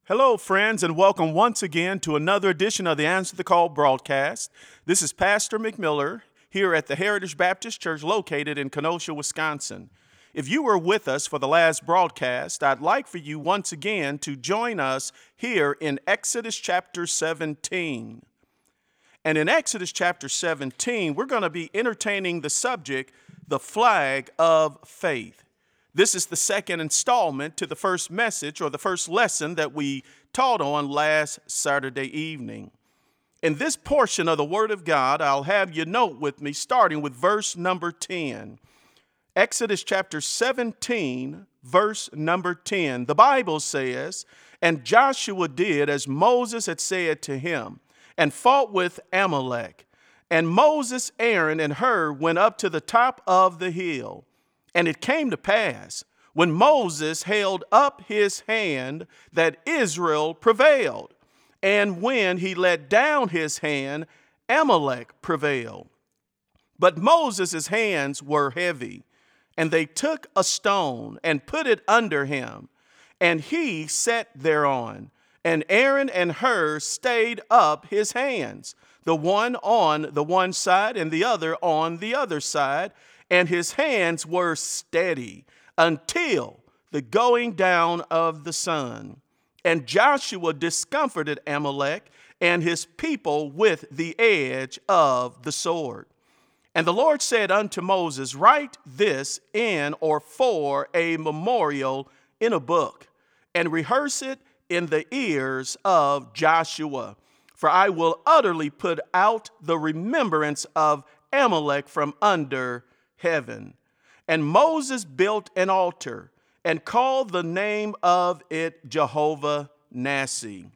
Hello, friends, and welcome once again to another edition of the Answer the Call broadcast. This is Pastor McMiller here at the Heritage Baptist Church located in Kenosha, Wisconsin. If you were with us for the last broadcast, I'd like for you once again to join us here in Exodus chapter 17. And in Exodus chapter 17, we're going to be entertaining the subject, the flag of faith. This is the second installment to the first message or the first lesson that we taught on last Saturday evening. In this portion of the Word of God, I'll have you note with me starting with verse number 10. Exodus chapter 17, verse number 10. The Bible says, "And Joshua did as Moses had said to him, and fought with Amalek. And Moses, Aaron, and Hur went up to the top of the hill. And it came to pass, when Moses held up his hand, that Israel prevailed. And when he let down his hand, Amalek prevailed. But Moses' hands were heavy, and they took a stone and put it under him, and he sat thereon. And Aaron and Hur stayed up his hands, the one on the one side and the other on the other side, and his hands were steady until the going down of the sun. And Joshua discomforted Amalek and his people with the edge of the sword. And the Lord said unto Moses, Write this in or for a memorial in a book, and rehearse it in the ears of Joshua. For I will utterly put out the remembrance of Amalek from under heaven. And Moses built an altar and called the name of it Jehovah Nissi.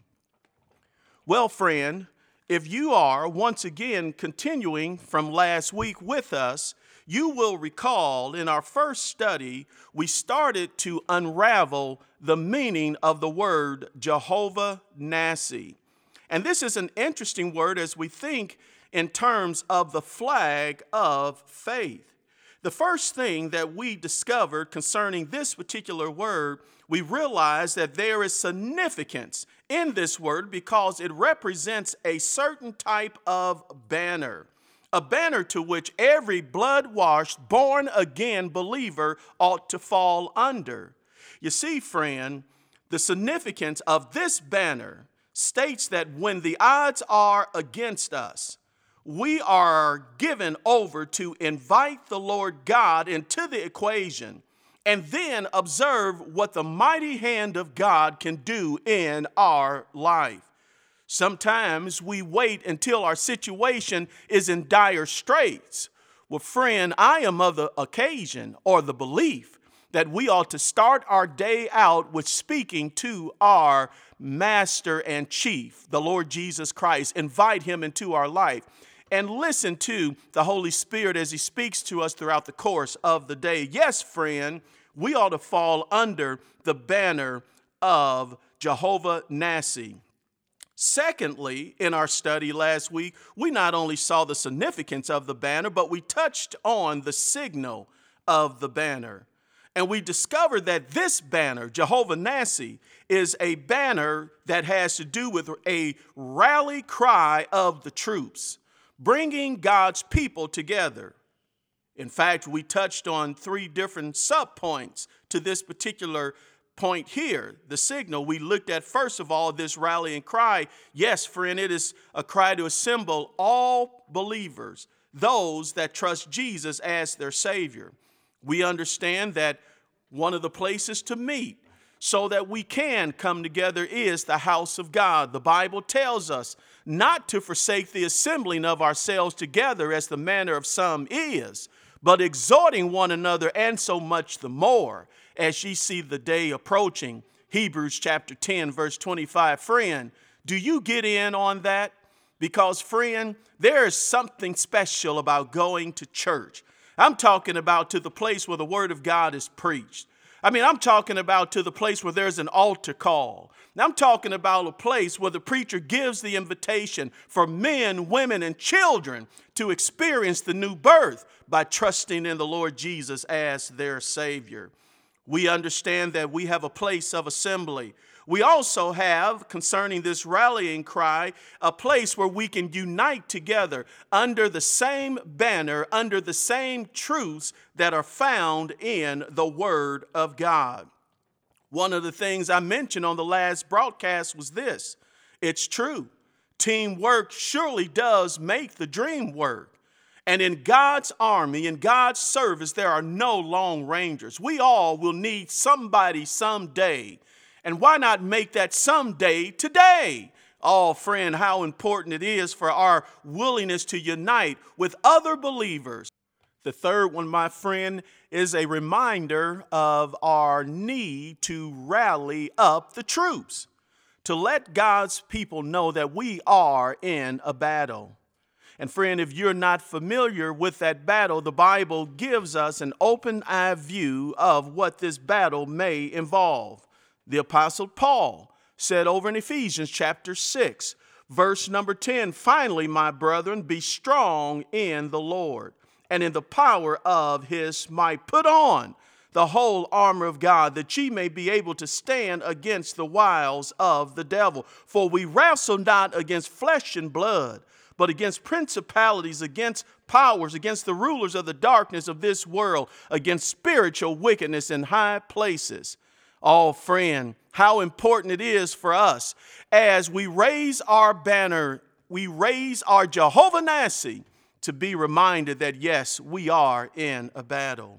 Well, friend, if you are once again continuing from last week with us, you will recall in our first study, we started to unravel the meaning of the word Jehovah Nissi. And this is an interesting word as we think in terms of the flag of faith. The first thing that we discovered concerning this particular word, we realized that there is significance in this word because it represents a certain type of banner, a banner to which every blood-washed, born-again believer ought to fall under. You see, friend, the significance of this banner states that when the odds are against us, we are given over to invite the Lord God into the equation and then observe what the mighty hand of God can do in our life. Sometimes we wait until our situation is in dire straits. Well, friend, I am of the occasion or the belief that we ought to start our day out with speaking to our Master and Chief, the Lord Jesus Christ. Invite him into our life and listen to the Holy Spirit as he speaks to us throughout the course of the day. Yes, friend, we ought to fall under the banner of Jehovah Nissi. Secondly, in our study last week, we not only saw the significance of the banner, but we touched on the signal of the banner. And we discovered that this banner, Jehovah Nissi, is a banner that has to do with a rally cry of the troops, bringing God's people together. In fact, we touched on 3 different subpoints to this particular point here, the signal. We looked at, first of all, this rallying cry. Yes, friend, it is a cry to assemble all believers, those that trust Jesus as their Savior. We understand that one of the places to meet so that we can come together is the house of God. The Bible tells us not to forsake the assembling of ourselves together as the manner of some is, but exhorting one another, and so much the more as ye see the day approaching. Hebrews chapter 10, verse 25. Friend, do you get in on that? Because, friend, there is something special about going to church. I'm talking about to the place where the word of God is preached. I'm talking about to the place where there's an altar call. I'm talking about a place where the preacher gives the invitation for men, women, and children to experience the new birth by trusting in the Lord Jesus as their Savior. We understand that we have a place of assembly We also have, concerning this rallying cry, a place where we can unite together under the same banner, under the same truths that are found in the Word of God. One of the things I mentioned on the last broadcast was this. It's true. Teamwork surely does make the dream work. And in God's army, in God's service, there are no lone rangers. We all will need somebody someday. And why not make that someday today? Oh, friend, how important it is for our willingness to unite with other believers. The third one, my friend, is a reminder of our need to rally up the troops, to let God's people know that we are in a battle. And friend, if you're not familiar with that battle, the Bible gives us an open-eye view of what this battle may involve. The Apostle Paul said over in Ephesians chapter 6, verse number 10, "Finally, my brethren, be strong in the Lord and in the power of his might. Put on the whole armor of God, that ye may be able to stand against the wiles of the devil. For we wrestle not against flesh and blood, but against principalities, against powers, against the rulers of the darkness of this world, against spiritual wickedness in high places." Oh, friend, how important it is for us as we raise our banner, we raise our Jehovah Nissi, to be reminded that, yes, we are in a battle.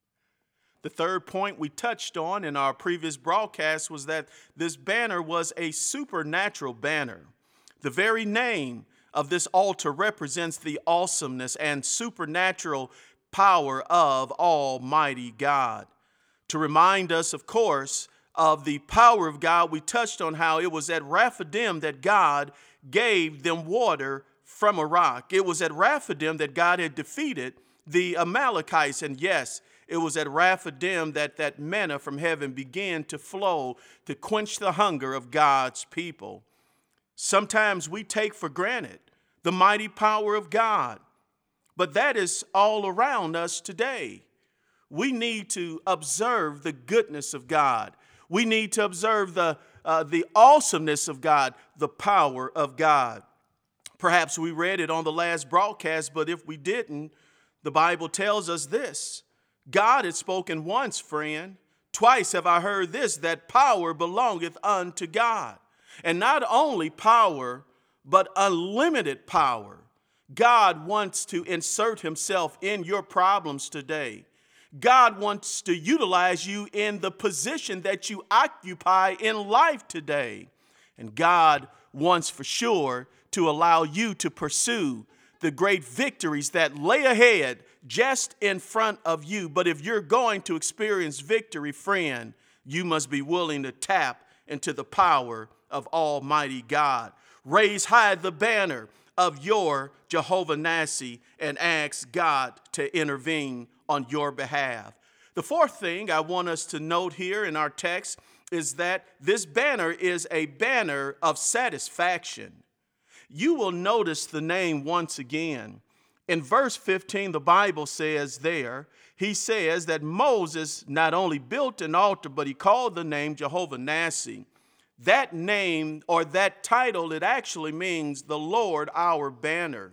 The third point we touched on in our previous broadcast was that this banner was a supernatural banner. The very name of this altar represents the awesomeness and supernatural power of Almighty God. To remind us, of course, of the power of God, we touched on how it was at Rephidim that God gave them water from a rock. It was at Rephidim that God had defeated the Amalekites. And yes, it was at Rephidim that manna from heaven began to flow to quench the hunger of God's people. Sometimes we take for granted the mighty power of God, but that is all around us today. We need to observe the goodness of God. We need to observe the awesomeness of God, the power of God. Perhaps we read it on the last broadcast, but if we didn't, the Bible tells us this. God had spoken once, friend. Twice have I heard this, that power belongeth unto God. And not only power, but unlimited power. God wants to insert himself in your problems today. God wants to utilize you in the position that you occupy in life today. And God wants for sure to allow you to pursue the great victories that lay ahead just in front of you. But if you're going to experience victory, friend, you must be willing to tap into the power of Almighty God. Raise high the banner of your Jehovah Nissi and ask God to intervene on your behalf. The fourth thing I want us to note here in our text is that this banner is a banner of satisfaction. You will notice the name once again. In verse 15, the Bible says there, he says that Moses not only built an altar, but he called the name Jehovah Nissi. That name or that title, it actually means the Lord our banner.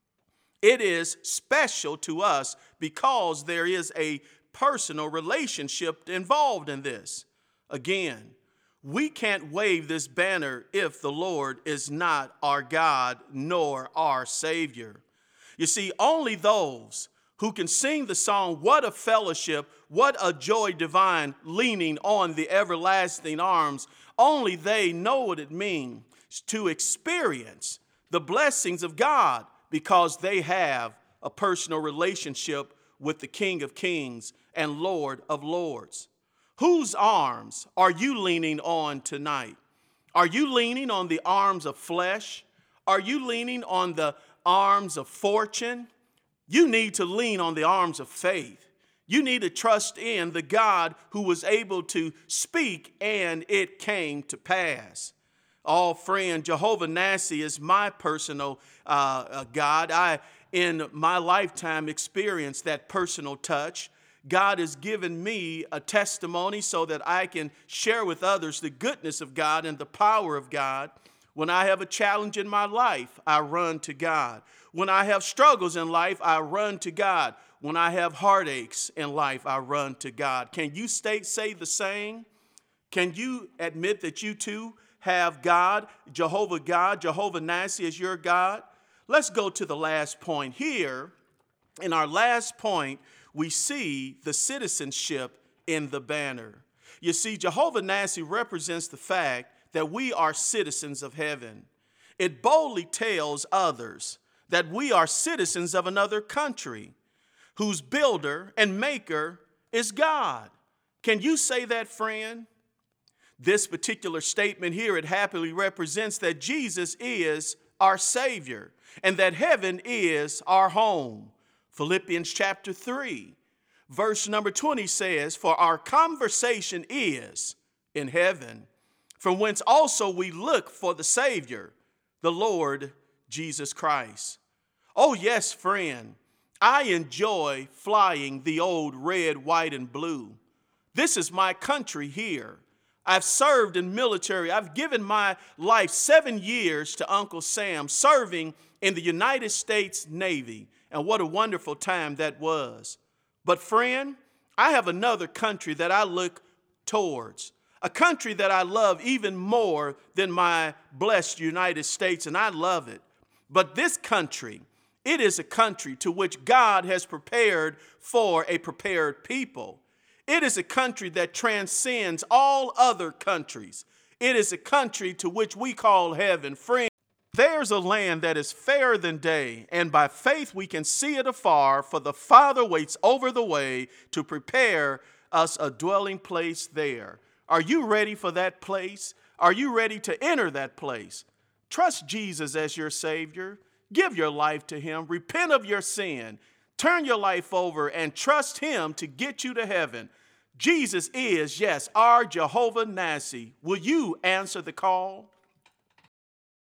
It is special to us because there is a personal relationship involved in this. Again, we can't wave this banner if the Lord is not our God nor our Savior. You see, only those who can sing the song, "What a Fellowship, what a Joy Divine, leaning on the everlasting arms," only they know what it means to experience the blessings of God because they have a personal relationship with the King of Kings and Lord of Lords. Whose arms are you leaning on tonight? Are you leaning on the arms of flesh? Are you leaning on the arms of fortune? You need to lean on the arms of faith. You need to trust in the God who was able to speak and it came to pass. Oh, friend, Jehovah Nissi is my personal God. I, in my lifetime, experienced that personal touch. God has given me a testimony so that I can share with others the goodness of God and the power of God. When I have a challenge in my life, I run to God. When I have struggles in life, I run to God. When I have heartaches in life, I run to God. Can you say the same? Can you admit that you too have God, Jehovah Nissi as your God? Let's go to the last point here. In our last point, we see the citizenship in the banner. You see, Jehovah Nissi represents the fact that we are citizens of heaven. It boldly tells others that we are citizens of another country whose builder and maker is God. Can you say that, friend? This particular statement here, it happily represents that Jesus is our Savior and that heaven is our home. Philippians chapter 3, verse number 20 says, "For our conversation is in heaven, from whence also we look for the Savior, the Lord Jesus Christ." Oh yes, friend, I enjoy flying the old red, white, and blue. This is my country here. I've served in military. I've given my life 7 years to Uncle Sam, serving in the United States Navy. And what a wonderful time that was. But friend, I have another country that I look towards, a country that I love even more than my blessed United States, and I love it. But this country, it is a country to which God has prepared for a prepared people. It is a country that transcends all other countries. It is a country to which we call heaven. Friend, there's a land that is fairer than day, and by faith we can see it afar, for the Father waits over the way to prepare us a dwelling place there. Are you ready for that place? Are you ready to enter that place? Trust Jesus as your Savior. Give your life to Him. Repent of your sin. Turn your life over and trust Him to get you to heaven. Jesus is, yes, our Jehovah Nissi. Will you answer the call?